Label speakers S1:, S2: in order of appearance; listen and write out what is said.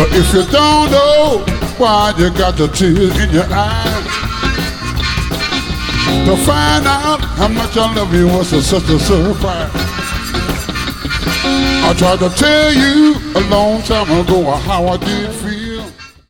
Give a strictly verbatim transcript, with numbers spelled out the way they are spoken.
S1: If you don't know why you got the tears in your eyes, to find out how much I love you was a, such a surprise. I tried to tell you a long time ago how I did feel.